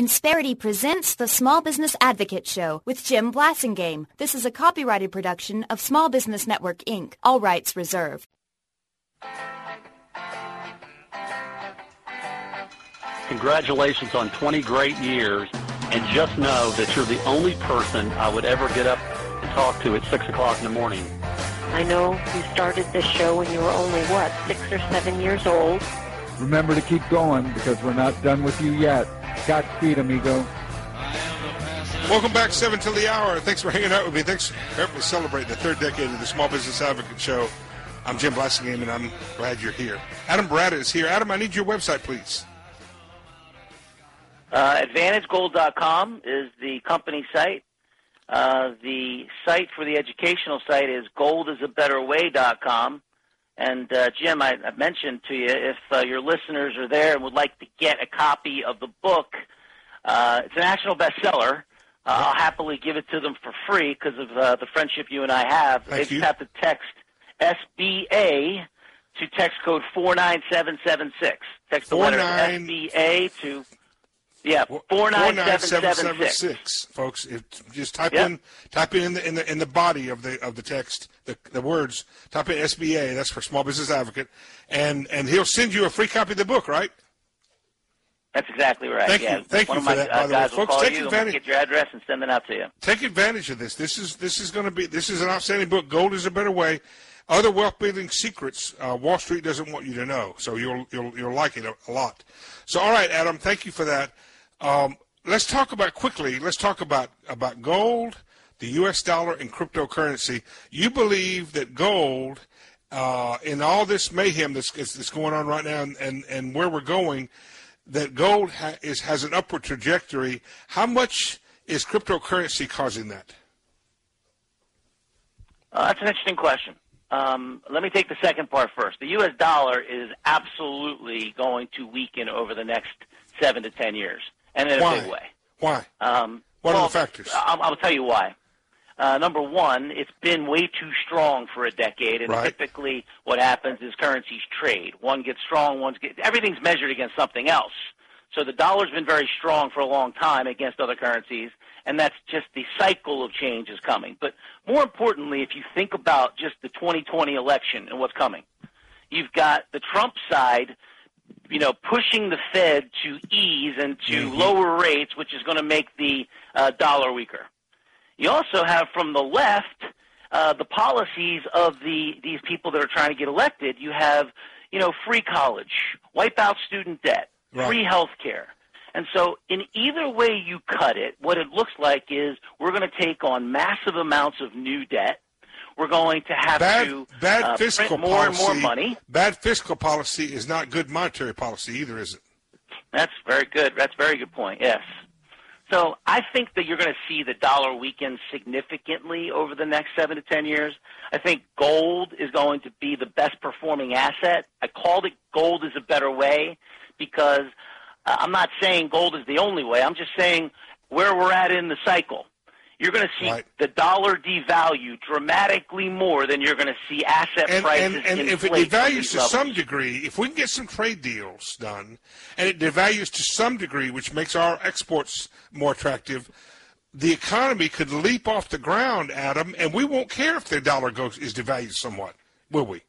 Insperity presents the Small Business Advocate Show with Jim Blasingame. This is a copyrighted production of Small Business Network, Inc. All rights reserved. Congratulations on 20 great years, and just know that you're the only person I would ever get up and talk to at 6 o'clock in the morning. I know you started this show when you were only, 6 or 7 years old? Remember to keep going, because we're not done with you yet. Godspeed, amigo. Welcome back, 7 till the hour. Thanks for hanging out with me. Thanks for celebrating the third decade of the Small Business Advocate Show. I'm Jim Blasingame, and I'm glad you're here. Adam Barata is here. Adam, I need your website, please. AdvantageGold.com is the company site. The site for the educational site is goldisabetterway.com. And, Jim, I mentioned to you, if your listeners are there and would like to get a copy of the book, it's a national bestseller. I'll happily give it to them for free because of the friendship you and I have. They just have to text SBA to text code 49776. Text the letter SBA to... Yeah, 49776. Folks. Just type in the body of the text the words. Type in SBA. That's for Small Business Advocate, and he'll send you a free copy of the book, right? That's exactly right. Thank you for that. By the way, folks, take advantage. Get your address and send it out to you. Take advantage of this. This is an outstanding book. Gold is a Better Way. Other wealth building secrets Wall Street doesn't want you to know. So you'll like it a lot. So all right, Adam, thank you for that. Let's talk about gold, the U.S. dollar, and cryptocurrency. You believe that gold, in all this mayhem that's going on right now and where we're going, that gold has an upward trajectory. How much is cryptocurrency causing that? That's an interesting question. Let me take the second part first. The U.S. dollar is absolutely going to weaken over the next 7 to 10 years. And in a big way. Why? What are the factors? I'll tell you why. Number one, it's been way too strong for a decade, and typically what happens is currencies trade. One gets strong, everything's measured against something else. So the dollar's been very strong for a long time against other currencies, and that's just the cycle of change is coming. But more importantly, if you think about just the 2020 election and what's coming, you've got the Trump side pushing the Fed to ease and to lower rates, which is going to make the dollar weaker. You also have from the left the policies of these people that are trying to get elected. You have, free college, wipe out student debt, free health care. And so in either way you cut it, what it looks like is we're going to take on massive amounts of new debt. We're going to have to print more and more money. Bad fiscal policy is not good monetary policy either, is it? That's very good. That's a very good point, yes. So I think that you're going to see the dollar weaken significantly over the next 7 to 10 years. I think gold is going to be the best performing asset. I called it Gold is a Better Way because I'm not saying gold is the only way. I'm just saying where we're at in the cycle. You're going to see the dollar devalue dramatically more than you're going to see asset prices and if it devalues to some degree, if we can get some trade deals done, and it devalues to some degree, which makes our exports more attractive, the economy could leap off the ground, Adam, and we won't care if the dollar is devalued somewhat, will we?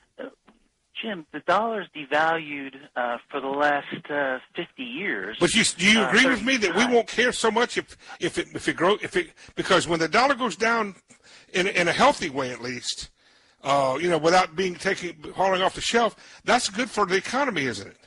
Jim, the dollar's devalued for the last 50 years. But do you agree with me that we won't care so much if it grows because when the dollar goes down in a healthy way at least, without falling off the shelf, that's good for the economy, isn't it?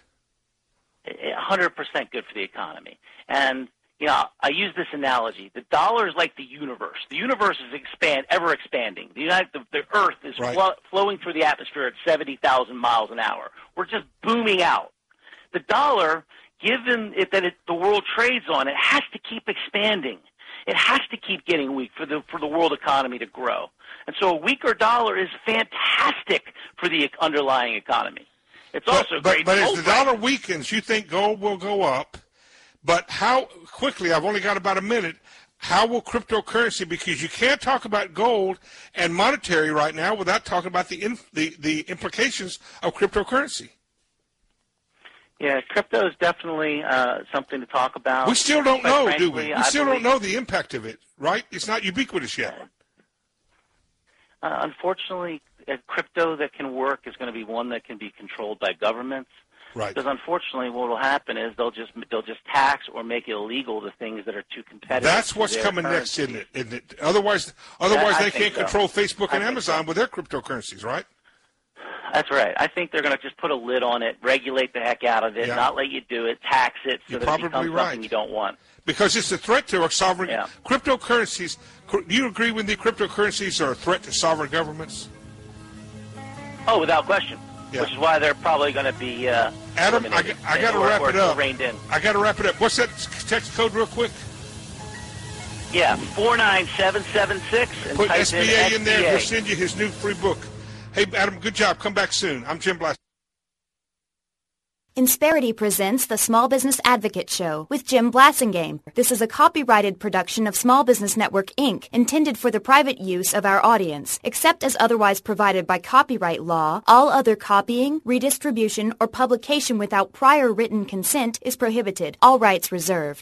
100% good for the economy. And I use this analogy. The dollar is like the universe. The universe is ever expanding. The Earth is flowing through the atmosphere at 70,000 miles an hour. We're just booming out. The dollar, given that the world trades on, it has to keep expanding. It has to keep getting weak for the world economy to grow. And so a weaker dollar is fantastic for the underlying economy. It's also great. But as the dollar weakens, you think gold will go up. But how quickly, I've only got about a minute, how will cryptocurrency, because you can't talk about gold and monetary right now without talking about the implications of cryptocurrency. Yeah, crypto is definitely something to talk about. We still don't know, frankly, do we? We still don't know the impact of it, right? It's not ubiquitous yet. Unfortunately, a crypto that can work is going to be one that can be controlled by governments. Right. Because unfortunately, what will happen is they'll just tax or make it illegal the things that are too competitive. That's what's coming next, isn't it? Otherwise they can't control Facebook and Amazon with their cryptocurrencies, right? That's right. I think they're going to just put a lid on it, regulate the heck out of it, not let you do it, tax it, so that it becomes something you don't want. Because it's a threat to our sovereign cryptocurrencies. Do you agree with the cryptocurrencies are a threat to sovereign governments? Oh, without question. Yeah. Which is why they're probably going to be Adam, I got to wrap it up. Reined in. I got to wrap it up. What's that text code real quick? Yeah, 49776. Put SBA in there. He'll send you his new free book. Hey, Adam, good job. Come back soon. I'm Jim Blasingame. Insperity presents the Small Business Advocate Show with Jim Blasingame. This is a copyrighted production of Small Business Network, Inc., intended for the private use of our audience. Except as otherwise provided by copyright law, all other copying, redistribution, or publication without prior written consent is prohibited. All rights reserved.